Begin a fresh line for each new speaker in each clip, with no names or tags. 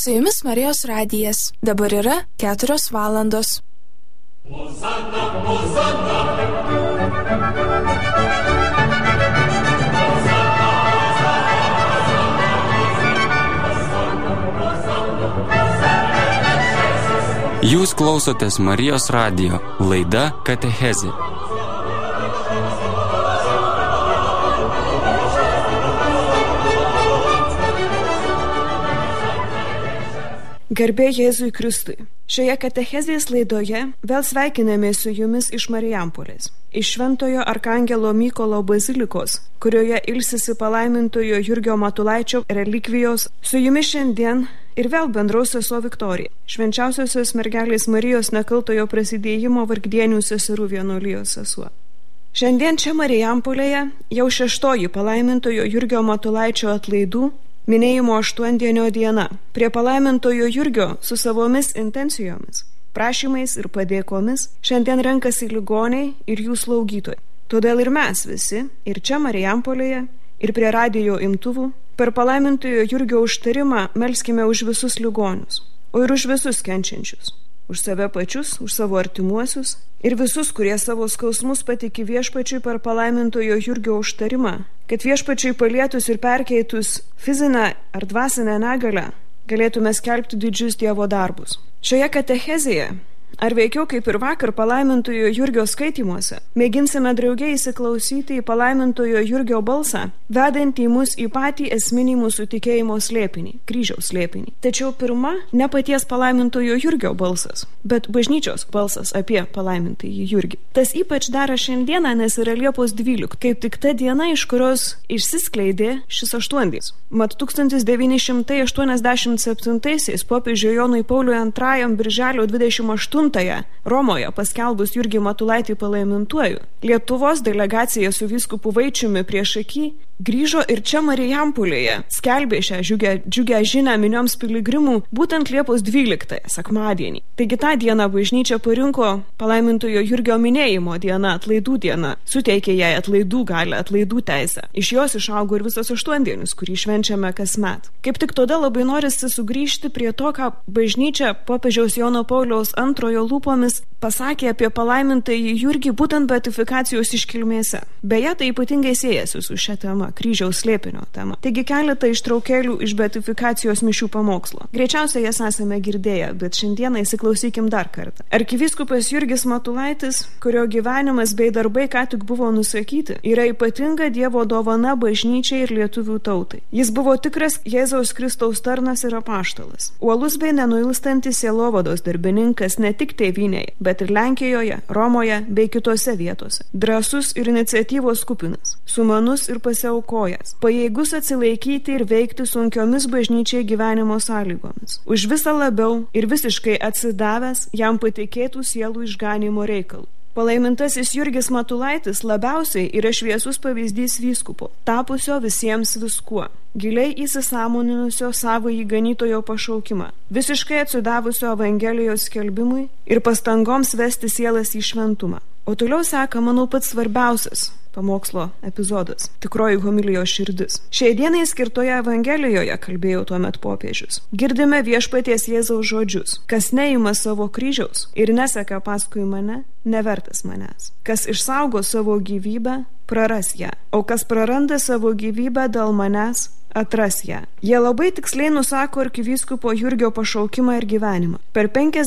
Su jumis Marijos radijas. Dabar yra 4 valandos.
Hosanna, Hosanna.
Jūs klausotės Marijos radijo, laida Katechezė.
Garbė Jėzui Kristui. Šioje katechezės laidoje vėl sveikiname su jumis iš Marijampolės, iš Šventojo Arkangelo Mykolo bazilikos, kurioje ilsisi palaimintojo Jurgio Matulaičio relikvijos. Su jumis šiandien ir vėl bendraus sesuo Viktorija, švenčiausiosios mergelės Marijos nekaltojo prasidėjimo Vargdienių seserų vienuolijos sesuo. Šiandien čia Marijampolėje jau 6. palaimintojo Jurgio Matulaičio atlaidų minėjimo 8-dienio diena. Prie palaimintojo Jurgio su savomis intencijomis, prašymais ir padėkomis šiandien renkasi ligoniai ir jų slaugytojai. Todėl ir mes visi, ir čia Marijampolėje, ir prie radijo imtuvų, per palaimintojo Jurgio užtarimą melskime už visus ligonius, o ir už visus kenčiančius, už save pačius, už savo artimuosius ir visus, kurie savo skausmus patiki viešpačiui per palaimintojo Jurgio užtarimą, kad viešpačiui palietus ir perkeitus fizinę ar dvasinę negalią galėtume skelbti didžius Dievo darbus. Šioje katechezėje, ar veikiau kaip ir vakar palaimintojo Jurgio skaitymuose, mėginsime drauge įsiklausyti į palaimintojo Jurgio balsą, vedantį mus į patį esminį mūsų tikėjimo slėpinį, kryžiaus slėpinį. Tačiau pirma, ne paties palaimintojo Jurgio balsas, bet bažnyčios balsas apie palaimintąjį Jurgį. Tas ypač dera šiandieną, nes yra Liepos 12, kaip tik ta diena, iš kurios išsiskleidė šis aštuondis. Mat 1987 popiežiui Jonui Pauliui II birželio 28 Romoje paskelbus Jurgį Matulaitį palaimintuoju, Lietuvos delegacija su vyskupu Vaičiumi priešaky grįžo ir čia Marijampolėje skelbė šią džiugią žinią minioms piligrimų būtent Liepos 12 sekmadienį. Taigi tą dieną bažnyčia parinko palaimintojo Jurgio minėjimo dieną, atlaidų diena, suteikė jai atlaidų galią, atlaidų teisę. Iš jos išaugo ir visas aštuondienis, kurį švenčiame kasmet. Kaip tik todėl labai norisi sugrįžti prie to, ką bažnyčia popiežiaus Jono Pauliaus II lūpomis pasakė apie palaimintąjį Jurgį būtent beatifikacijos iškilmėse. Beje, tai ypatingai siejasi su šia tema, kryžiaus slėpinio tema. Taigi keletą ištraukėlių iš beatifikacijos mišių pamokslo. Greičiausiai jas esame girdėję, bet šiandieną įsiklausykim dar kartą. Arkivyskupas Jurgis Matulaitis, kurio gyvenimas bei darbai ką tik buvo nusakyti, yra ypatinga Dievo dovana bažnyčiai ir lietuvių tautai. Jis buvo tikras Jėzaus Kristaus tarnas ir apaštalas. Uolus bei nenuilstantis sielovados darbininkas ne tik tėvynėje, bet ir Lenkijoje, Romoje bei kitose vietose. Drąsus ir iniciatyvos kupinas, sumanus ir pasiaukojas, pajėgus atsilaikyti ir veikti sunkiomis bažnyčiai gyvenimo sąlygomis. Už visą labiau ir visiškai atsidavęs jam patikėtų sielų išganimo reikalų. Palaimintasis Jurgis Matulaitis labiausiai yra šviesus pavyzdys vyskupo, tapusio visiems viskuo, giliai įsisąmoninusio savąjį ganytojo pašaukimą, visiškai atsidavusio Evangelijos skelbimui ir pastangoms vesti sielas į šventumą. O toliau seka, manau, pats svarbiausias pamokslo epizodas – tikroji homilijos širdis. Šiai dienai skirtoje Evangelijoje, kalbėjo tuomet popiežius, girdime viešpaties Jėzaus žodžius: kas neima savo kryžiaus ir neseka paskui mane, nevertas manęs. Kas išsaugo savo gyvybę, praras ją, o kas praranda savo gyvybę dėl manęs, atras ją. Jie labai tiksliai nusako arkivyskupo Jurgio pašaukimą ir gyvenimą. Per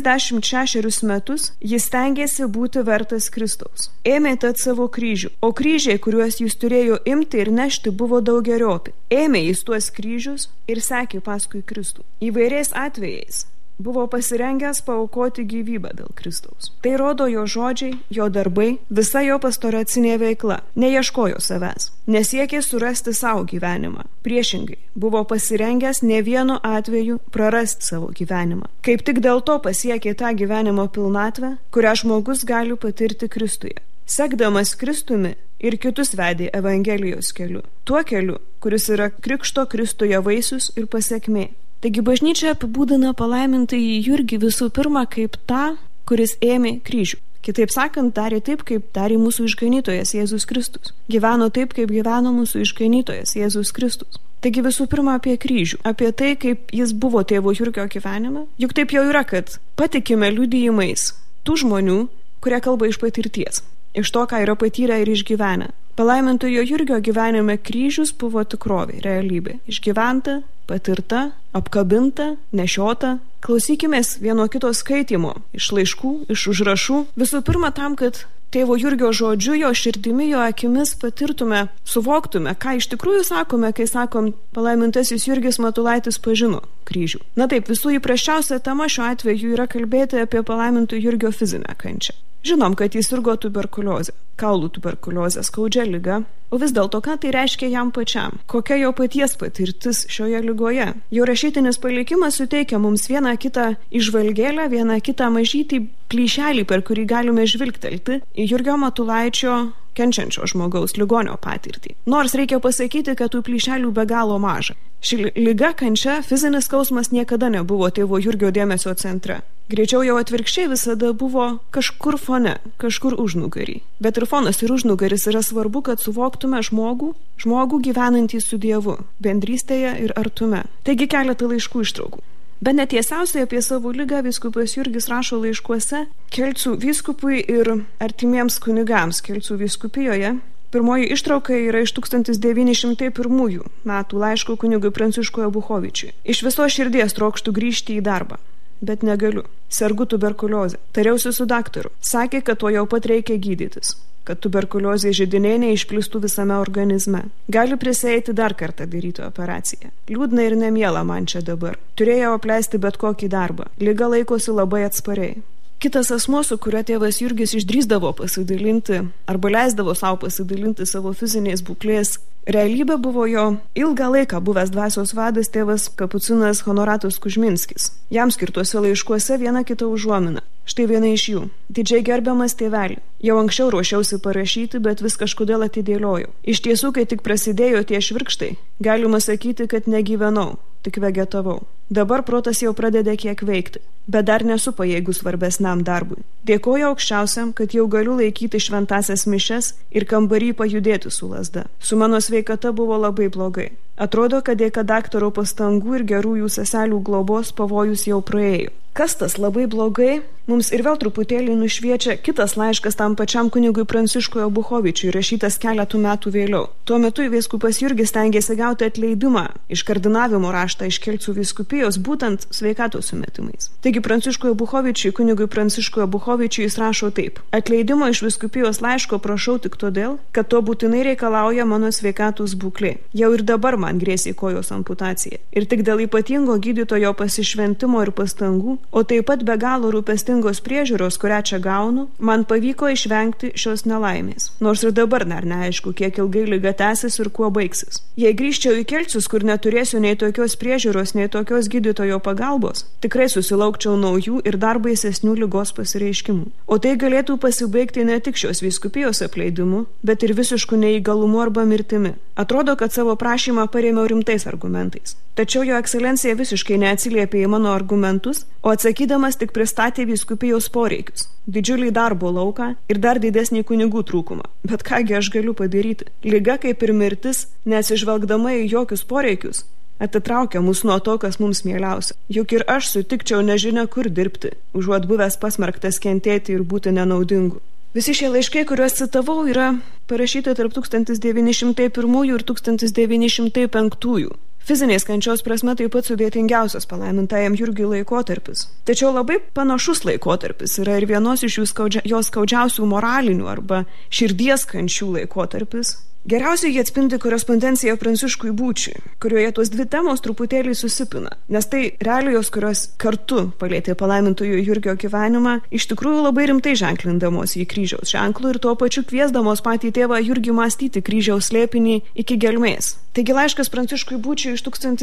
56 metus jis stengiasi būti vertas Kristaus. Ėmė tad savo kryžių, o kryžiai, kuriuos jis turėjo imti ir nešti, buvo daugeriopi. Ėmė jis tuos kryžius ir sekė paskui Kristų. Įvairiais atvejais buvo pasirengęs paaukoti gyvybę dėl Kristaus. Tai rodo jo žodžiai, jo darbai, visa jo pastoracinė veikla. Neieškojo savęs, nesiekė surasti savo gyvenimą. Priešingai, buvo pasirengęs ne vienu atveju prarasti savo gyvenimą. Kaip tik dėl to pasiekė tą gyvenimo pilnatvę, kurią žmogus gali patirti Kristuje. Sekdamas Kristumi ir kitus vedė Evangelijos keliu. Tuo keliu, kuris yra krikšto Kristuje vaisius ir pasekmė. Taigi bažnyčia apibūdina palaimintąjį Jurgį visų pirma kaip tą, kuris ėmė kryžių. Kitaip sakant, darė taip, kaip darė mūsų išganytojas Jėzus Kristus. Gyveno taip, kaip gyveno mūsų išganytojas Jėzus Kristus. Taigi visų pirma apie kryžių, apie tai, kaip jis buvo tėvo Jurgio gyvenime. Juk taip jau yra, kad patikime liudijimais tų žmonių, kurie kalba iš patirties, iš to, ką yra patyrę ir išgyvenę. Palaimintojo Jurgio gyvenime kryžius buvo tikrovė, realybė. Išgyventa, patirta, apkabinta, nešiota. Klausykimės vieno kito skaitimo, iš laiškų, iš užrašų. Visų pirma tam, kad tėvo Jurgio žodžiu, jo širdimi, jo akimis patirtume, suvoktume, ką iš tikrųjų sakome, kai sakom, palaimintasis Jurgis Matulaitis pažino kryžių. Na taip, visų įprasčiausia tema šiuo atveju yra kalbėti apie palaiminto Jurgio fizinę kančią. Žinom, kad jis sirgo tuberkuliozę, kaulų tuberkuliozę, skaudžia liga, o vis dėlto ką tai reiškia jam pačiam, kokia jo paties patirtis šioje ligoje. Jo rašytinis palikimas suteikia mums vieną kitą įžvalgėlę, vieną kitą mažytį plyšelį, per kurį galime žvilgtelti į Jurgio Matulaičio kenčiančio žmogaus ligonio patirtį. Nors reikia pasakyti, kad tų plyšelių be galo maža. Ši liga, kančia, fizinis skausmas niekada nebuvo tėvo Jurgio dėmesio centre. Greičiau jau atvirkščiai visada buvo kažkur fone, kažkur užnugarį. Bet ir fonas ir užnugaris yra svarbu, kad suvoktume žmogų gyvenantį su Dievu, bendrystėje ir artume. Taigi keletą laiškų ištraukų. Bet netiesiausiai apie savo ligą vyskupas Jurgis rašo laiškuose Kelcų vyskupui ir artimiems kunigams Kelcų vyskupijoje. Pirmoji ištrauka yra iš 1901 metų laiško kunigui Pranciškui Abuchovičiui. Iš viso širdies trokštų grįžti į darbą, bet negaliu. Sergu tuberkuliozę. Tariausi su daktaru. Sakė, kad to jau pat reikia gydytis, kad tuberkuliozė židiniai neišplistų visame organizme. Gali prisieiti dar kartą daryti operaciją. Liūdna ir nemiela man čia dabar. Turėjau apleisti bet kokį darbą. Liga laikosi labai atspariai. Kitas asmuo, su kuriuo tėvas Jurgis išdrįsdavo pasidalinti arba leisdavo savo pasidalinti savo fiziniais būklės realybė, buvo jo ilgą laiką buvęs dvasios vadas tėvas kapucinas Honoratas Kužminskis. Jam skirtuose laiškuose viena kita užuomina. Štai viena iš jų. Didžiai gerbiamas tėvelį. Jau anksčiau ruošiausi parašyti, bet vis kažkodėl atidėliojau. Iš tiesų, kai tik prasidėjo tie švirkštai, galima sakyti, kad negyvenau, tik vegetavau. Dabar protas jau pradeda kiek veikti, bet dar nesu pajėgus svarbesniam darbui. Dėkoju aukščiausiam, kad jau galiu laikyti šventasias mišes ir kambarį pajudėti su lazda. Su mano sveikata buvo labai blogai. Atrodo, kad dėka daktaro pastangų ir gerųjų seselių globos pavojus jau praėjo. Kas tas labai blogai? Mums ir vėl truputėlį nušviečia kitas laiškas tam pačiam kunigui Pranciškui Abuchovičiui, rašytas keletų metų vėliau. Tuo metu vyskupas Jurgis stengiasi gauti atleidimą iš kardinavimo raštą iš Kelcų vyskupijos būtent sveikatos sumetimais. Taigi Pranciškui Abuchovičiui, kunigui Pranciškui Abuchovičiui jis rašo taip. Atleidimo iš vyskupijos laiško prašau tik todėl, kad to būtinai reikalauja mano sveikatos būklė. Jau ir dabar man grėsė kojos amputacija. Ir tik dėl ypatingo gydytojo pasišventimo ir pastangų, o taip pat be galo rūpestingos priežiūros, kurią čia gaunu, man pavyko išvengti šios nelaimės. Nors ir dabar dar neaišku, kiek ilgai liga tęsis ir kuo baigsis. Jei grįžčiau į Kelcus, kur neturėsiu nei tokios priežiūros, nei tokios gydytojo pagalbos, tikrai susilaukčiau naujų ir dar baisesnių ligos pasireiškimų. O tai galėtų pasibaigti ne tik šios vyskupijos apleidimu, bet ir visišku neįgalumu arba mirtimi. Atrodo, kad savo prašymą parėmiau rimtais argumentais. Tačiau jo ekscelencija visiškai neatsiliepė į mano argumentus, o atsakydamas tik pristatė vyskupijos poreikius, didžiulį darbo lauką ir dar didesnį kunigų trūkumą. Bet kągi aš galiu padaryti? Liga kaip ir mirtis, nesižvelgdama į jokius poreikius, atitraukia mus nuo to, kas mums mieliausia. Juk ir aš sutikčiau nežinia kur dirbti, užuot buvęs pasmerktas kentėti ir būti nenaudingu. Visi šie laiškai, kuriuos citavau, yra parašyti tarp 1901 ir 1905. Fizinės kančios prasme taip pat sudėtingiausias palaimintajam Jurgiui laikotarpis. Tačiau labai panašus laikotarpis yra ir vienos iš jos skaudžiausių moralinių arba širdies kančių laikotarpis. Geriausiai jie atspindi korespondenciją Pranciškui Būčiui, kurioje tos dvi temos truputėlį susipina, nes tai realijos, kurios kartu palietė palaimintojo Jurgio gyvenimą, iš tikrųjų labai rimtai ženklindamos į kryžiaus ženklų ir tuo pačiu kviesdamos patį tėvą Jurgį mąstyti kryžiaus slėpinį iki gelmės. Taigi laiškas Pranciškui Bučiui iš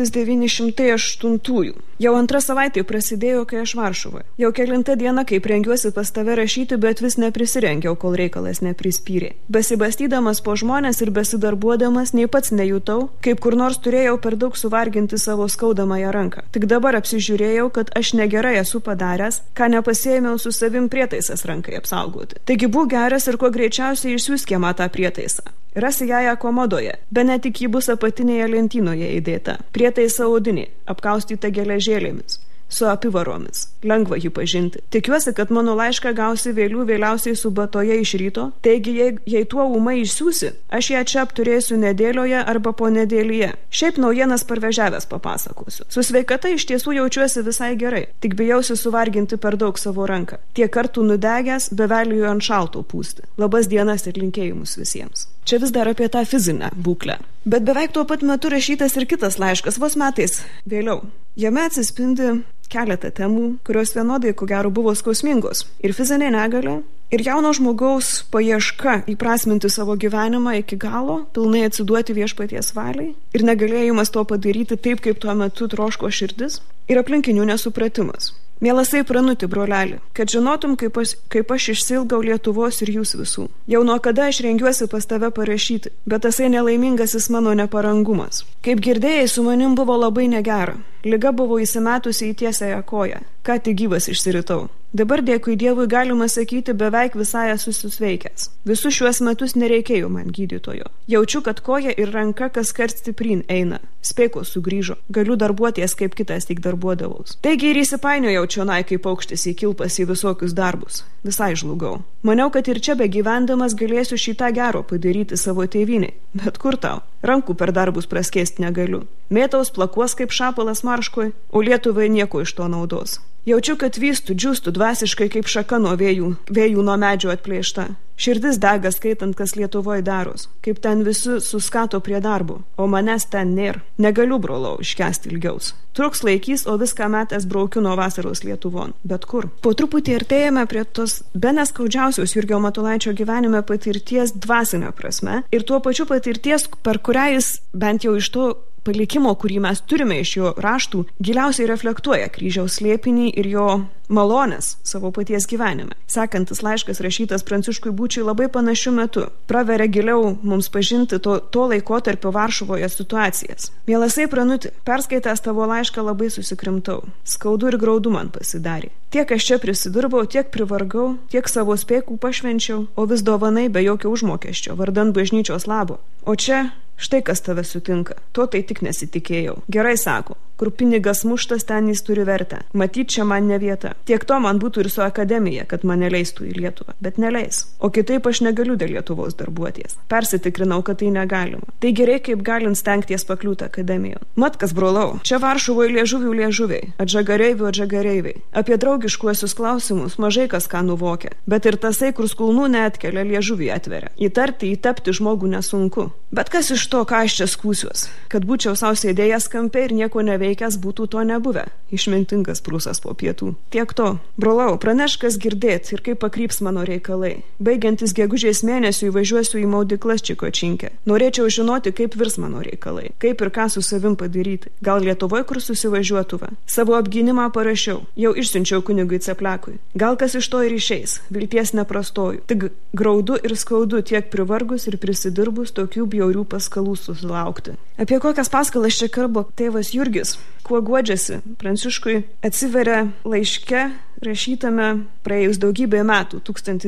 1908. Jau antra savaitė prasidėjo, kai aš Varšuvoje. Jau kelinta diena, kaip rengiuosi pas tave rašyti, bet vis neprisirengiau, kol reikalas neprispyrė. Besibastydamas po žmonės ir besidarbuodamas, nei pats nejutau, kaip kur nors turėjau per daug suvarginti savo skaudamąją ranką. Tik dabar apsižiūrėjau, kad aš negerai esu padaręs, ką nepasiėmiau su savim prietaisas rankai apsaugoti. Taigi būk geras ir kuo greičiausiai išsiųsk jam tą prietaisą. Rasi ją komodoje, be netik ji bus apatinėje lentynoje įdėta. Prietaisa odinė, apkaustyta geležėlėmis, su apivaromis. Lengva jį pažinti. Tikiuosi, kad mano laišką gausi vėliausiai subatoje iš ryto. Taigi, jei tuo ūmai išsiųsi, aš ją čia apturėsiu nedėlioje arba po nedėlyje. Šiaip naujienas parvežiavęs papasakosiu. Su sveikata iš tiesų jaučiuosi visai gerai. Tik bijausi suvarginti per daug savo ranką. Tiek kartų nudegęs, beveliu ant šalto pūsti. Labas dienas ir linkėjimus visiems. Čia vis dar apie tą fizinę būklę. Bet beveik tuo pat metu rašytas ir kitas laiškas, vos metais vėliau. Jame atsispindi keletą temų, kurios vienodai, ko gero, buvo skausmingos. Ir fizinė negalia, ir jauno žmogaus paieška įprasminti savo gyvenimą iki galo, pilnai atsiduoti viešpaties valiai, ir negalėjimas to padaryti taip, kaip tuo metu troško širdis, ir aplinkinių nesupratimas. Mielasai Pranuti, broleli, kad žinotum, kaip aš išsilgau Lietuvos ir jūs visų. Jau nuo kada aš rengiuosi pas tave parašyti, bet tasai nelaimingasis mano neparangumas. Kaip girdėjai, su manim buvo labai negera. Liga buvo įsimetusi į tiesiąją koją. Ką tik gyvas išsiritau. Dabar dėkui Dievui galima sakyti beveik visai esu susveikęs. Visus šiuos metus nereikėjo man gydytojo. Jaučiu, kad koja ir ranka kaskart stipryn eina. Spėkos sugrįžo. Galiu darbuoties, kaip kitas tik darbuodavaus. Taigi ir įsipainiojau čionai kaip paukštis į kilpas į visokius darbus. Visai žlugau. Maniau, kad ir čia be gyvendamas galėsiu šitą gero padaryti savo tėvynei. Bet kur tau? Rankų per darbus praskėsti negaliu. Mėtaus plakuos kaip šapalas marškoj, o Lietuvai nieko iš to naudos. Jaučiu, kad vystų, džiūstų dvasiškai kaip šaka nuo vėjų nuo medžio atplėšta. Širdis dega skaitant, kas Lietuvoje daros, kaip ten visi suskato prie darbo, o manęs ten nėra. Negaliu, brolau, iškęsti ilgiaus. Truks laikys, o viską metęs braukiu nuo vasaros Lietuvon. Bet kur? Po truputį artėjame prie tos bene skaudžiausios Jurgio Matulaičio gyvenime patirties dvasinė prasme ir tuo pačiu patirties, per kurią jis bent jau iš to palikimo, kurį mes turime iš jo raštų, giliausiai reflektuoja kryžiaus slėpinį ir jo malonės savo paties gyvenime. Sekantis laiškas rašytas Pranciškui Bučiui labai panašiu metu praveria giliau mums pažinti to laikotarpio Varšuvoje situacijas. Mielasai Pranuti, perskaitęs tavo laišką labai susikrimtau. Skaudu ir graudu man pasidarė. Tiek aš čia prisidirbau, tiek privargau, tiek savo spėkų pašvenčiau, o vis dovanai be jokio užmokesčio, vardan bažnyčios labo. O čia štai kas tave sutinka. To tai tik nesitikėjau. Gerai sako, kur pinigas muštas, ten jis turi vertę. Matyt, čia man ne vieta. Tiek to man būtų ir su akademija, kad mane leistų į Lietuvą. Bet neleis. O kitaip aš negaliu dėl Lietuvos darbuoties. Persitikrinau, kad tai negalima. Tai gerai, kaip galint stengties pakliūti akademijon. Mat, kas brolau, čia Varšuvoje liežuviai, atžagareiviai. Apie draugiškuosius klausimus mažai kas ką nuvokia. Bet ir tasai, kur skulnų neatkelia, liežuvį atveria. Įtapti žmogų nesunku. Bet kas iš to, ką aš čia skūsiuos? Kad būčiau sau sėdėjęs kampe ir nieko neveikęs, būtų to nebuvę. Išmintingas prūsas po pietų. Tiek to. Brolau, praneškas girdėt ir kaip pakryps mano reikalai. Baigiantis gegužės mėnesiui važiuosiu į maudyklas Čikočinkę. Norėčiau žinoti, kaip virs mano reikalai. Kaip ir ką su savim padaryti. Gal Lietuvoje, kur susivažiuotuva. Savo apgynimą parašiau. Jau išsiunčiau kunigui Ceplekui. Gal kas iš to ir išeis. Vilties neprastoju. Tik graudu ir skaudu tiek privargus ir prisidirbus tokių bjaurių paskalų susilaukti. Apie kokias paskalas čia kalba tėvas Jurgis, kuo guodžiasi Pranciškui, atsiveria laiške rašytame praėjus daugybę metų,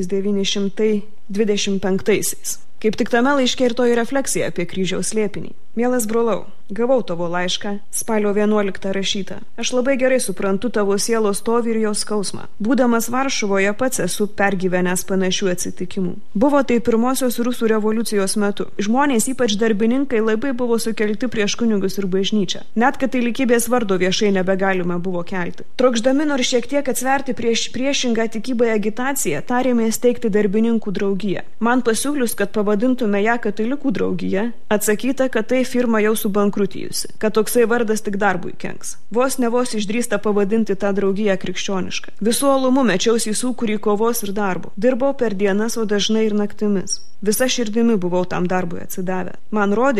1925. Kaip tik tame laiške ir toji refleksija apie kryžiaus slėpinį. Mielas brolau, gavau tavo laišką, spalio 11 rašytą. Aš labai gerai suprantu tavo sielos stovį ir jos skausmą. Būdamas Varšuvoje pats esu pergyvenęs panašių atsitikimų. Buvo tai pirmosios Rusų revoliucijos metu. Žmonės, ypač darbininkai, labai buvo sukelti prieš kunigus ir bažnyčią. Net katalikybės vardo viešai nebegalima buvo kelti. Trokšdami nors šiek tiek atsverti prieš priešingą tikybai agitaciją, tarėme steigti darbininkų draugiją. Man pasiūlius, kad pavadintume ją katalikų draugija, atsakyta, kad tai firma jau subankrutijusi, kad toksai vardas tik darbui kenks. Vos išdrįsta pavadinti tą draugiją krikščionišką. Visų uolumu mečiausi į sūkurį kovos ir darbo. Dirbau per dienas, o dažnai ir naktimis. Visa širdimi buvau tam darbui atsidavę. Man rodės,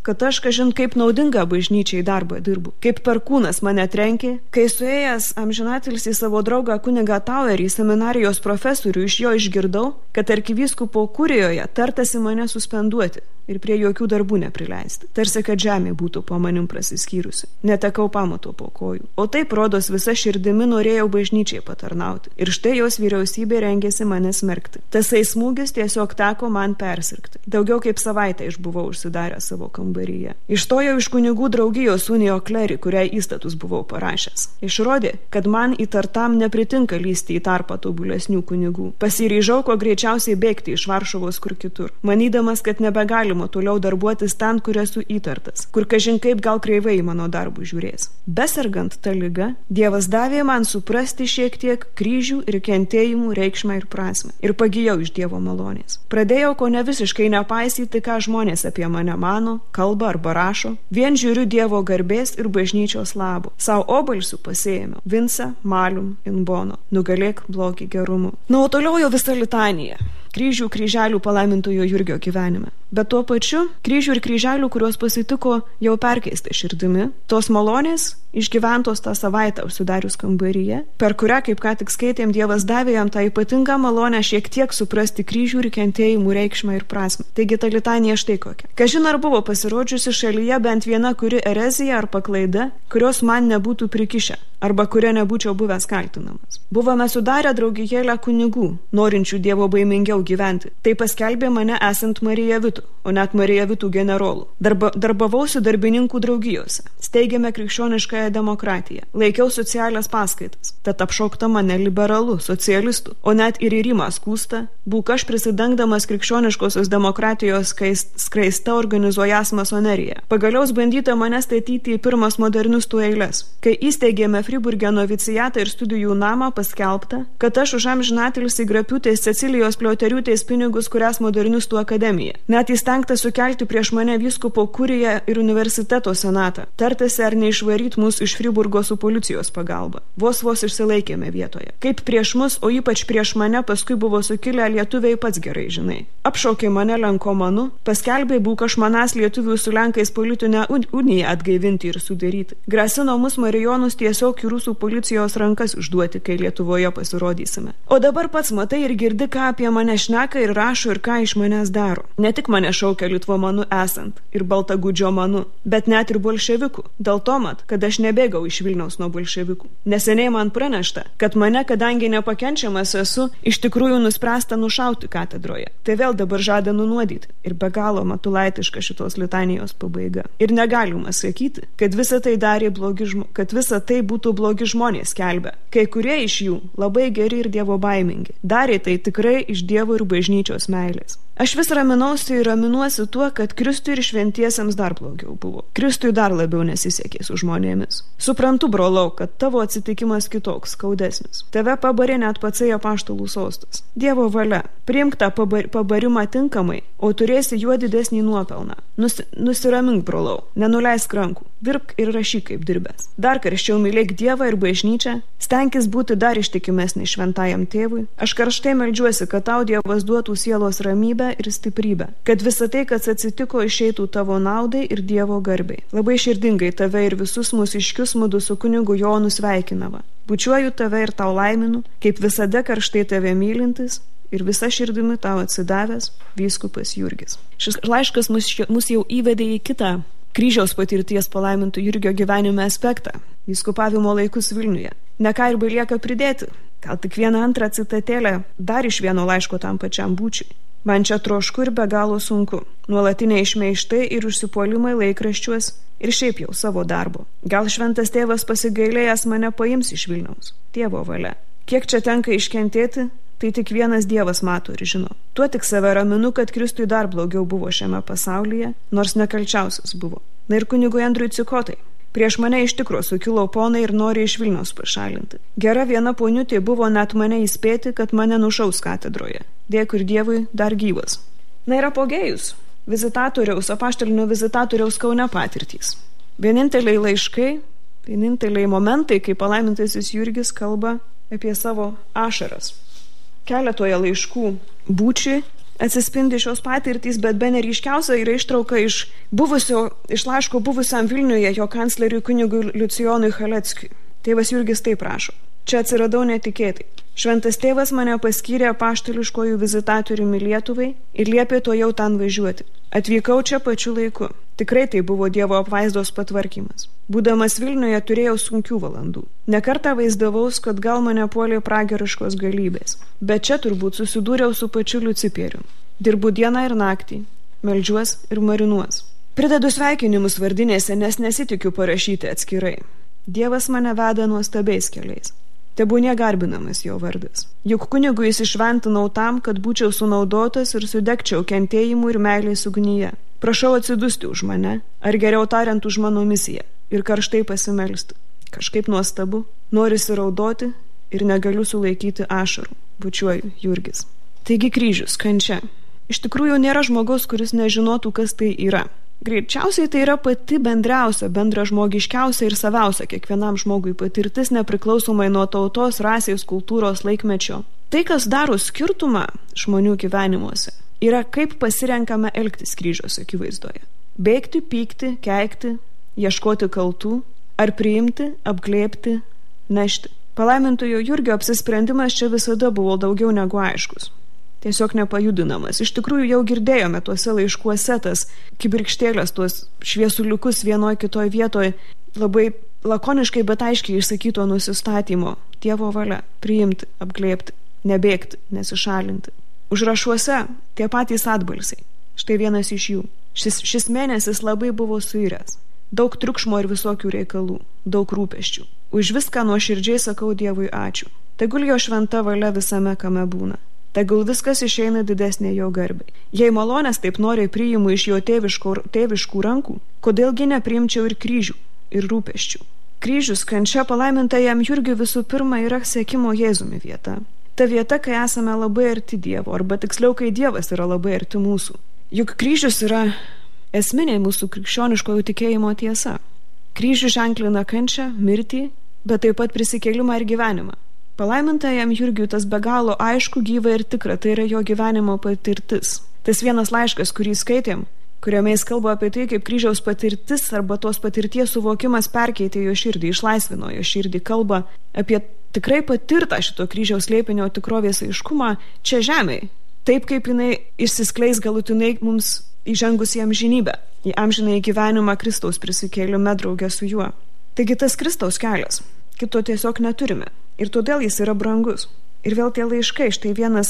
kad aš kažin kaip naudinga bažnyčiai darbą dirbu, kaip perkūnas mane trenkė, kai suėjęs amžinatilsį savo draugą kunigą Tauerį, seminarijos profesorių, iš jo išgirdau, kad arkivyskupo kurijoje tartasi mane suspenduoti ir prie jokių darbų neprileisti. Tarsi, kad žemė būtų po manim prasiskyrusi. Netekau pamato po kojų. O taip, rodos, visa širdimi norėjau bažnyčiai patarnauti. Ir štai jos vyriausybė rengėsi mane smerkti. Tasai smūgis tiesiog teko man persirgti. Daugiau kaip savaitę išbuvau užsidaręs savo kambaryje. Išstojau iš kunigų draugijos Unio Kleri, kuriai įstatus buvau parašęs. Išrodė, kad man įtartam nepritinka lysti į tarpą tobulesnių kunigų. Pasiryžau kuo greičiausiai bėgti iš Varšuvos kur kitur, manydamas, kad nebegalima toliau darbuotis ten, kur esu įtartas, kur kažin kaip gal kreivai mano darbų žiūrės. Besargant tą ligą, Dievas davė man suprasti šiek tiek kryžių ir kentėjimų reikšmę ir prasmę. Ir pagijau iš Dievo malonės. Pradėjau ko ne visiškai nepaisyti, ką žmonės apie mane mano, kalba arba rašo. Vien žiūriu Dievo garbės ir bažnyčios labo. Sau obalsių pasėjėmiau. Vinca, malum, in bono. Nugalėk blogį gerumu. Na, o toliau jau visa litanija. Kryžių, kryželių palaimintojo Jurgio gyvenime. Bet tuo pačiu kryžių ir kryželių, kuriuos pasitiko jau perkeista širdimi, tos malonės išgyventos tą savaitę užsidarius kambaryje, per kurią, kaip ką tik skaitėm, Dievas davė jam tą ypatingą malonę šiek tiek suprasti kryžių ir kentėjimų reikšmę ir prasmę. Taigi ta litanija štai kokia. Kažin ar buvo pasirodžiusi šalyje bent viena kuri erezija ar paklaida, kurios man nebūtų prikišę, arba kuria nebūčiau buvęs kaltinamas. Buvome sudarę draugijėlę kunigų, norinčių Dievo baimingiau gyventi. Tai paskelbė mane esant Marijavitų, o net Marijavitų generolų. Darbavausi darbininkų draugijose. Steigėme krikščioniškąją demokratiją. Laikiau socialias paskaitas. Tad apšaukta mane liberalų, socialistų, o net ir į Rimą skūsta, būk aš prisidengdamas krikščioniškosios demokratijos skraista organizuojas masoneriją. Pagaliaus bandyta mane statyti į pirmas modernistų eilės. Kai įsteigėme Friburge novicijatą ir studijų namą, paskelbta, kad aš už amžinatilsį grapiutės Cecilijos Pliauteriūtės pinigus, kurias modernistų akademija. Net įstengta sukelti prieš mane vyskupo kuriją ir universiteto senatą. Tartasi ar neišvaryt mus iš Friburgo su policijos pagalba. Vos išsilaikėme vietoje. Kaip prieš mus, o ypač prieš mane, paskui buvo sukilę lietuviai, pats gerai žinai. Apšaukė mane lenkomanu, paskelbė būk aš manas lietuvių su lenkais politinę uniją atgaivinti ir sudaryti. Grasino mus marijonus tiesiog į rusų policijos rankas užduoti, kai Lietuvoje pasirodysime. O dabar pats matai ir girdi, ką apie mane šneka ir rašo ir ką iš manęs daro. Ne tik mane šaukia litvomanu esant ir baltagudžio manu, bet net ir bolševikų. Dėl to mat, kad aš nebėgau iš Vilniaus nuo bolševikų. Neseniai man pranešta, kad mane, kadangi nepakenčiamas esu, iš tikrųjų nuspręsta nušauti katedroje. Tai vėl dabar žada nunuodyti. Ir be galo matulaitiška šitos litanijos pabaiga. Ir negalima sakyti, kad visa tai darė kad visa tai būtų blogi žmonės skelbia. Kai kurie iš jų labai geri ir Dievo baimingi. Darė tai tikrai iš Dievo ir bažnyčios meilės. Aš vis raminausi ir raminuosi tuo, kad Kristui ir šventiesiems dar blogiau buvo. Kristui dar labiau nesisekė su žmonėmis. Suprantu, brolau, kad tavo atsitikimas kitoks, skaudesnis. Tave pabarė net patsai apaštalų sostas. Dievo valia. Priimk tą pabarimą tinkamai, o turėsi juo didesnį nuopelną. Nusiramink, brolau, nenuleisk rankų. Dirbk ir rašyk kaip dirbęs. Dar karščiau mylėk Dievą ir bažnyčią. Stenkis būti dar ištikimesnį šventajam tėvui. Aš karštai meldžiuosi, kad tau Dievas duotų sielos ramybę ir stiprybę, kad visa tai, kas atsitiko, išeitų tavo naudai ir Dievo garbei. Labai širdingai tave ir visus mūsiškius mudu su kunigu Jonu sveikinava. Bučiuoju tave ir tau laiminu, kaip visada karštai tave mylintis ir visa širdimi tau atsidavęs vyskupas Jurgis. Šis laiškas mus jau įvedė į kitą kryžiaus patirties palaimintų Jurgio gyvenime aspektą – vyskupavimo laikus Vilniuje. Ne ką ir belieka pridėti, gal tik vieną antrą citatėlę dar iš vieno laiško tam pačiam Bučiui. Man čia trošku ir be galo sunku. Nuolatiniai šmeižtai ir užsipuolimai laikraščiuos ir šiaip jau savo darbo. Gal šventas tėvas pasigailėjęs mane paims iš Vilniaus. Dievo valia. Kiek čia tenka iškentėti, tai tik vienas Dievas mato ir žino. Tuo tik save raminu, kad Kristui dar blogiau buvo šiame pasaulyje, nors nekalčiausias buvo. Na ir kunigui Andriui Cikotai. Prieš mane iš tikro sukilo ponai ir nori iš Vilniaus pašalinti. Gera viena poniutė buvo net mane įspėti, kad mane nušaus katedroje. Dėkui ir Dievui dar gyvas. Na ir apogėjus. Apaštalinio vizitatoriaus Kaune patirtys. Vieninteliai laiškai, vieninteliai momentai, kai palaimintasis Jurgis kalba apie savo ašaras. Keletoje laiškų Bučiui atsispindi šios patirtys, bet bene ryškiausia yra ištrauka iš laiško buvusiam Vilniuje jo kancleriui kunigui Liucijonui Chaleckiui. Tėvas Jurgis taip rašo: čia atsiradau netikėtai. Šventas tėvas mane paskyrė apaštališkojų vizitatoriumi Lietuvai ir liepė to jau ten važiuoti. Atvykau čia pačiu laiku. Tikrai tai buvo Dievo apvaizdos patvarkymas. Būdamas Vilniuje turėjau sunkių valandų. Nekartą vaizdavaus, kad gal mane puolė pragariškos galybės. Bet čia turbūt susidūriau su pačiu Liuciperiu. Dirbu dieną ir naktį, meldžiuos ir marinuos. Pridedu sveikinimus vardinėse, nes nesitikiu parašyti atskirai. Dievas mane veda nuostabiais keliais. Tebūnie garbinamas jo vardas. Juk kunigui įsišventinau tam, kad būčiau sunaudotas ir sudegčiau kentėjimų ir meilės ugnyje. Prašau atsidusti už mane, ar geriau tariant už mano misiją, ir karštai pasimelsti. Kažkaip nuostabu, norisi raudoti ir negaliu sulaikyti ašarų. Bučiuoju, Jurgis. Taigi kryžius, kančia. Iš tikrųjų nėra žmogaus, kuris nežinotų, kas tai yra. Greičiausiai tai yra pati bendriausia, bendražmogiškiausia ir saviausia kiekvienam žmogui patirtis, nepriklausomai nuo tautos, rasės, kultūros, laikmečio. Tai, kas daro skirtumą žmonių gyvenimuose, yra kaip pasirenkame elgtis kryžiaus akivaizdoje. Bėgti, pykti, keikti, ieškoti kaltų, ar priimti, apglėbti, nešti. Palaimintojo Jurgio apsisprendimas čia visada buvo daugiau negu aiškus. Tiesiog nepajudinamas. Iš tikrųjų jau girdėjome tuose laiškuose tas kibirkštėlės, tuos šviesuliukus vienoj kitoj vietoj, labai lakoniškai, bet aiškiai išsakyto nusistatymo. Dievo valia - priimti, apglėbti, nebėgti, nesišalinti. Užrašuose tie patys atbalsiai. Štai vienas iš jų. Šis mėnesis labai buvo suiręs. Daug triukšmo ir visokių reikalų, daug rūpesčių. Už viską nuoširdžiai sakau Dievui ačiū. Tegul jo šventa valia visame, kame būna. Tegul viskas išeina didesnė jo garbei. Jei malonės taip noriai priimu iš jo tėviškų rankų, kodėlgi nepriimčiau ir kryžių, ir rūpesčių. Kryžius, kančia palaimintajam Jurgiui visų pirma yra sekimo Jėzumi vieta. Ta vieta, kai esame labai arti Dievo, arba tiksliau, kai Dievas yra labai arti mūsų. Juk kryžius yra esminė mūsų krikščioniškojo tikėjimo tiesa. Kryžius ženklina kančią, mirtį, bet taip pat prisikėlimą ir gyvenimą. Palaimintajam Jurgiui tas be galo aišku, gyva ir tikra, tai yra jo gyvenimo patirtis. Tas vienas laiškas, kurį skaitėm, kuriame jis kalba apie tai, kaip kryžiaus patirtis arba tos patirties suvokimas perkeitė jo širdį, išlaisvino jo širdį, kalba apie tikrai patirtą šito kryžiaus slėpinio tikrovės aiškumą čia žemėje, taip kaip jinai išsiskleis galutinai mums įžengus į amžinybę, į amžinąjį gyvenimą Kristaus prisikėlime draugę su juo. Taigi tas Kristaus kelias, kito tiesiog neturime. Ir todėl jis yra brangus. Ir vėl tie laiškai, štai viena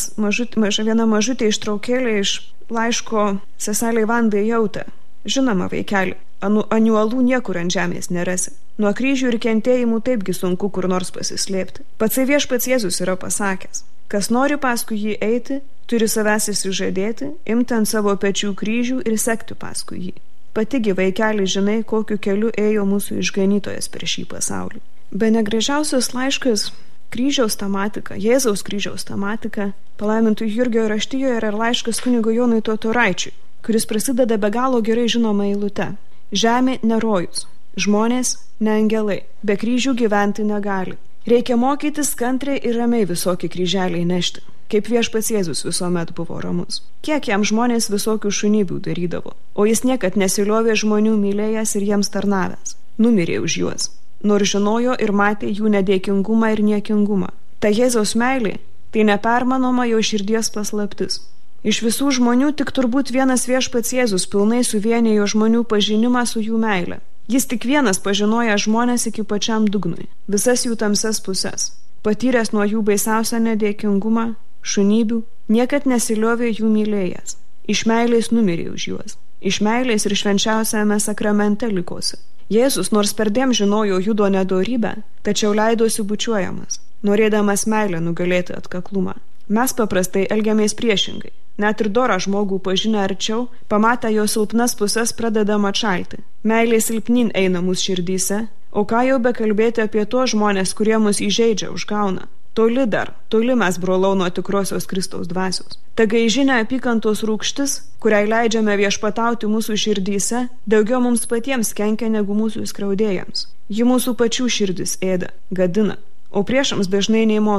mažutė ištraukėlė iš laiško seseliai Vandai Jautė. Žinoma, vaikeli, aniuolų niekur ant žemės nerasi. Nuo kryžių ir kentėjimų taipgi sunku kur nors pasislėpti. Patsai Viešpats Jėzus yra pasakęs: kas nori paskui jį eiti, turi savęs išsižadėti, imti ant savo pečių kryžių ir sekti paskui jį. Patigi, vaikeli, žinai, kokiu keliu ėjo mūsų išganytojas per šį pasaulį. Bene gražiausias laiškas kryžiaus tematika, Jėzaus kryžiaus tematika, palaimintų Jurgio raštijoje yra laiškas kunigo Jonui Totoraičiui, kuris prasideda be galo gerai žinoma eilute. Žemė ne rojus, žmonės ne angelai, be kryžių gyventi negali. Reikia mokytis kantriai ir ramiai visokį kryželį nešti, kaip Viešpats Jėzus visuomet buvo ramus. Kiek jam žmonės visokių šunybių darydavo, o jis niekad nesiliovė žmonių mylėjęs ir jiems tarnavęs. Numirė už juos. Nors žinojo ir matė jų nedėkingumą ir niekingumą. Ta Jėzaus meilė, tai nepermanoma jo širdies paslaptis. Iš visų žmonių tik turbūt vienas Viešpats Jėzus pilnai suvienijo žmonių pažinimą su jų meile. Jis tik vienas pažinoja žmonės iki pačiam dugnui, visas jų tamsias puses. Patyręs nuo jų baisiausią nedėkingumą, šunybių, niekad nesiliovė jų mylėjęs. Iš meilės numirė už juos. Iš meilės ir švenčiausiame sakramente likosi. Jėzus nors perdėm žinojo judo nedorybę, tačiau leidosi bučiuojamas, norėdamas meilę nugalėti atkaklumą. Mes paprastai elgiamės priešingai. Net ir dorą žmogų pažinę arčiau, pamatę jo silpnas puses pradedama atšalti. Meilė silpnin eina mūsų širdyse, o ką jau bekalbėti apie tuos žmonės, kurie mus įžeidžia, užgauna. Toli mes, brolau, nuo tikrosios Kristaus dvasios. Tagai žinia apykantos rūgštis, kuriai leidžiame viešpatauti mūsų širdyse, daugiau mums patiems kenkia negu mūsų skriaudėjams. Ji mūsų pačių širdis ėda, gadina, o priešams dažnai nei motais.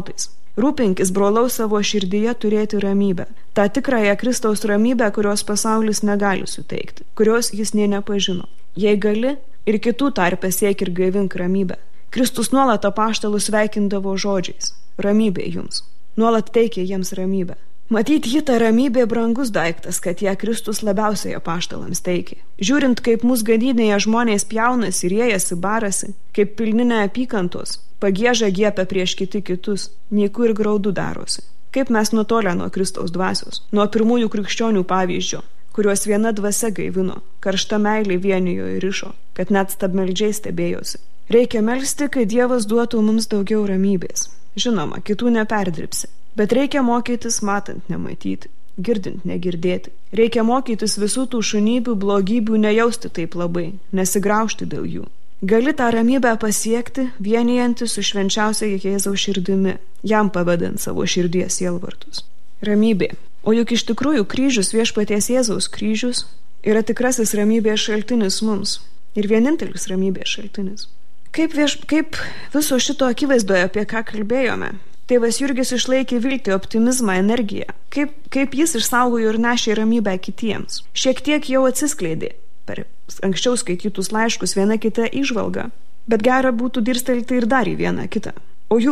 Rūpinkis, brolau, savo širdyje turėti ramybę. tą tikrąją Kristaus ramybę, kurios pasaulis negali suteikti, kurios jis nė nepažino. Jei gali, ir kitų tarpe siek ir gaivink ramybę. Kristus nuolat apaštalus sveikindavo žodžiais: ramybė jums. Nuolat teikė jiems ramybę. Matyt, ji ta ramybė brangus daiktas, kad ją Kristus labiausiai apaštalams teikė. Žiūrint, kaip mūsų gadynėje žmonės pjaunasi, riejasi, barasi, kaip pilni neapykantos, pagieža giepia prieš kitus, nyku ir graudu darosi. Kaip mes nutolę nuo Kristaus dvasios, nuo pirmųjų krikščionių pavyzdžio, kuriuos viena dvasia gaivino, karšta meilė vienijo ir rišo, kad net stabmeldžiai stebėjosi. Reikia melsti, kad Dievas duotų mums daugiau ramybės. Žinoma, kitų neperdirbsi. Bet reikia mokytis matant nematyti, girdint negirdėti. Reikia mokytis visų tų šunybių, blogybių nejausti taip labai, nesigraužti dėl jų. Gali tą ramybę pasiekti, vienijantis su švenčiausia Jėzaus širdimi, jam pavedant savo širdies sielvartus. Ramybė. O juk iš tikrųjų kryžius, Viešpaties Jėzaus kryžius, yra tikrasis ramybės šaltinis mums ir vienintelis ramybės šaltinis. Kaip viso šito akivaizdoje, apie ką kalbėjome, tėvas Jurgis išlaikė viltį, optimizmą, energiją. Kaip jis išsaugojo ir nešė ramybę kitiems. Šiek tiek jau atsiskleidė per anksčiau skaitytus laiškus viena kita įžvalga, bet gera būtų dirstelti ir dar į vieną kitą. O jų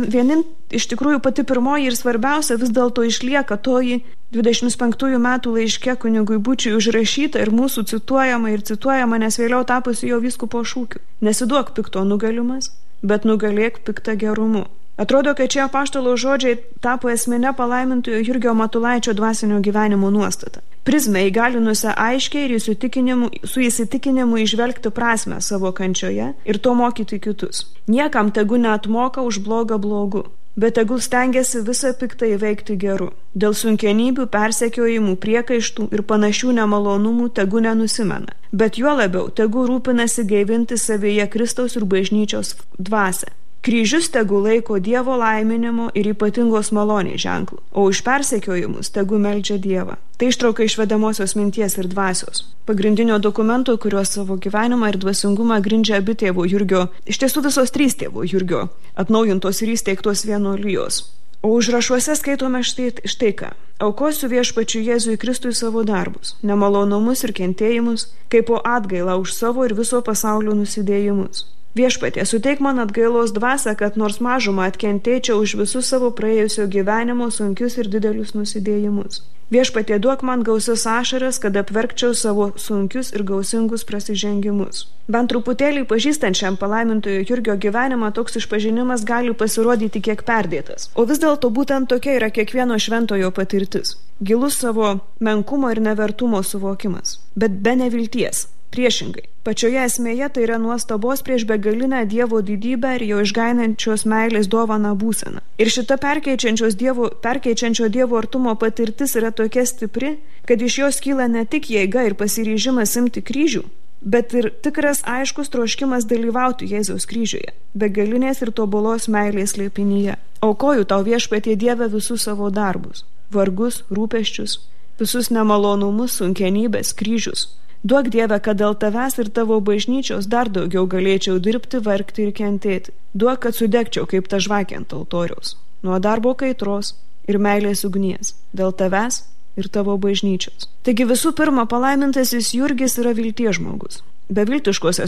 iš tikrųjų pati pirmoji ir svarbiausia vis dėlto išlieka toji 25 metų laiške kunigui Bučiui užrašyta ir mūsų cituojama, nes vėliau tapusi jo vyskupo šūkiu. Nesiduok pikto nugalimas, bet nugalėk piktą gerumu. Atrodo, kad čia apaštalo žodžiai tapo esmine palaimintojo Jurgio Matulaičio dvasinio gyvenimo nuostata. Prizmę įgalinusią aiškiai ir su įsitikinimu įžvelgti prasmę savo kančioje ir to mokyti kitus. Niekam tegu neatmoka už blogą blogu, bet tegul stengiasi visą piktą įveikti geru. Dėl sunkenybių, persekiojimų, priekaištų ir panašių nemalonumų tegu nenusimena, bet juo labiau tegu rūpinasi gaivinti savyje Kristaus ir bažnyčios dvasią. Kryžius tegu laiko Dievo laiminimo ir ypatingos malonės ženklų, o už persekiojimus tegu meldžia Dievą. Tai ištrauka iš vedamosios minties ir dvasios, pagrindinio dokumento, kuriuo savo gyvenimą ir dvasingumą grindžia abi tėvo Jurgio, iš tiesų visos trys tėvo Jurgio, atnaujintos ir įsteigtos vienuolijos. O užrašuose skaitome štai ką: aukosiu Viešpačiui Jėzui Kristui savo darbus, nemalonumus ir kentėjimus, kaip po atgailą už savo ir viso pasaulio nusidėjimus. Viešpatie, suteik man atgailos dvasią, kad nors mažumą atkentėčiau už visus savo praėjusio gyvenimo sunkius ir didelius nusidėjimus. Viešpatie, duok man gausias ašaras, kad apverkčiau savo sunkius ir gausingus prasižengimus. Bent truputėlį pažįstančiam palaimintojo Jurgio gyvenimą toks išpažinimas gali pasirodyti kiek perdėtas. O vis dėlto būtent tokia yra kiekvieno šventojo patirtis. Gilus savo menkumo ir nevertumo suvokimas, bet be nevilties. Priešingai, pačioje esmėje tai yra nuostabos prieš begalinę Dievo didybę ir jo išgainančios meilės dovaną būseną. Ir šita perkeičiančio Dievo artumo patirtis yra tokia stipri, kad iš jos kyla ne tik jėga ir pasiryžimas imti kryžių, bet ir tikras aiškus troškimas dalyvauti Jėzaus kryžiuje, begalinės ir tobulos meilės slėpinyje. Aukoju tau, Viešpatie Dieve, visus savo darbus, vargus, rūpesčius, visus nemalonumus, sunkenybės, kryžius. Duok Dieve, kad dėl tavęs ir tavo bažnyčios dar daugiau galėčiau dirbti, vargti ir kentėti. Duok, kad sudegčiau kaip ta žvakė ant altoriaus, nuo darbo kaitros ir meilės ugnies, dėl tavęs ir tavo bažnyčios. Taigi visų pirma, palaimintasis Jurgis yra vilties žmogus. Beviltiškose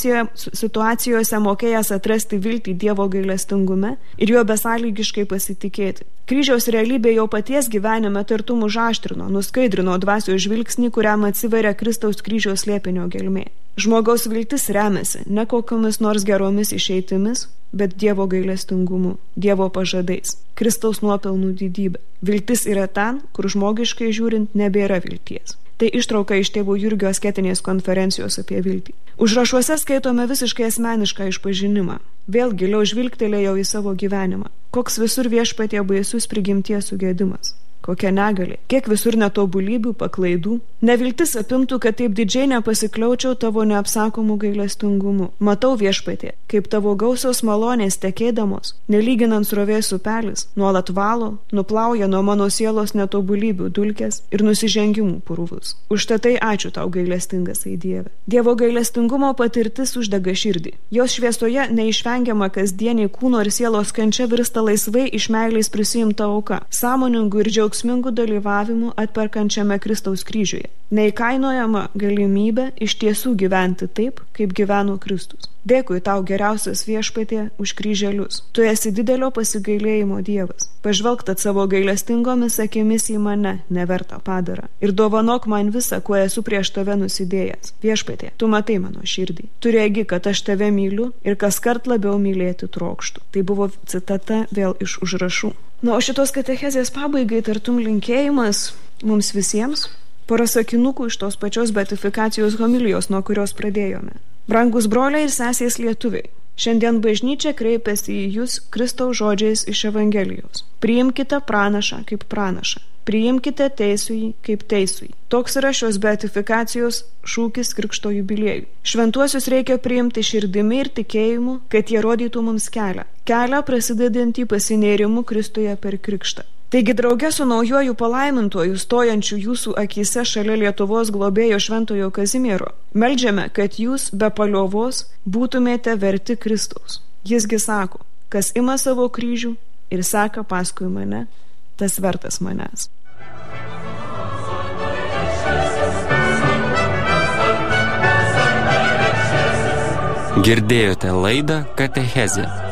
situacijose mokėjęs atrasti viltį Dievo gailestingume ir juo besąlygiškai pasitikėti. Kryžiaus realybė jo paties gyvenime tartum užaštrino, nuskaidrino dvasios žvilgsnį, kuriam atsiveria Kristaus kryžiaus slėpinio gelmė. Žmogaus viltis remiasi ne kokiomis nors geromis išeitimis, bet Dievo gailestingumu, Dievo pažadais, Kristaus nuopelnų didybė. Viltis yra ten, kur žmogiškai žiūrint nebėra vilties. Tai ištrauka iš tėvo Jurgio asketinės konferencijos apie viltį. Užrašuose skaitome visiškai asmenišką išpažinimą. Vėl giliau žvilgtelėjau į savo gyvenimą. Koks visur Viešpatie baisus prigimties sugėdimas. kokia negali, kiek visur netobulybių, paklaidų. Neviltis apimtų, kad taip didžiai nepasikliaučiau tavo neapsakomų gailestingumu. Matau, Viešpatie, kaip tavo gausios malonės tekėdamos, nelyginant srovės upelis, nuolat valo, nuplauja nuo mano sielos netobulybių dulkes ir nusižengimų purvus. Užtatai ačiū tau, gailestingas Dieve. Dievo gailestingumo patirtis uždega širdį. Jos šviesoje neišvengiama kasdieniai kūno ir sielos kančia virsta laisvai iš meilės prisiimta auka, sąmoningų ir džiaugsmingų dalyvavimų atperkančiame Kristaus kryžiuje. Neįkainojama galimybė iš tiesų gyventi taip, kaip gyveno Kristus. Dėkui tau, geriausias Viešpatie, už kryželius. Tu esi didelio pasigailėjimo Dievas. Pažvelk tad savo gailestingomis akimis į mane, nevertą padarą, ir dovanok man visą, kuo esu prieš tave nusidėjęs. Viešpatie, tu matai mano širdį. Tu regi, kad aš tave myliu ir kaskart labiau mylėti trokštu. Tai buvo citata vėl iš užrašų. O šitos katechezės pabaigai tartum linkėjimas mums visiems. Pora sakinukų iš tos pačios beatifikacijos homilijos, nuo kurios pradėjome. Brangus broliai ir sesės lietuviai, šiandien bažnyčia kreipiasi į jūs Kristaus žodžiais iš Evangelijos. Priimkite pranašą kaip pranašą. Priimkite teisųjį kaip teisųjį. Toks yra šios beatifikacijos šūkis Krikšto jubiliejui. Šventuosius reikia priimti širdimi ir tikėjimu, kad jie rodytų mums kelią. Kelią prasidedantį pasinėrimu Kristuje per Krikštą. Taigi drauge su naujuoju palaimintuoju stojančiu jūsų akyse šalia Lietuvos globėjo Šventojo Kazimiero, meldžiame, kad jūs be paliovos būtumėte verti Kristaus. Jisgi sako, kas ima savo kryžių ir seka paskui mane, tas vertas manęs.
Girdėjote laidą Katechezė.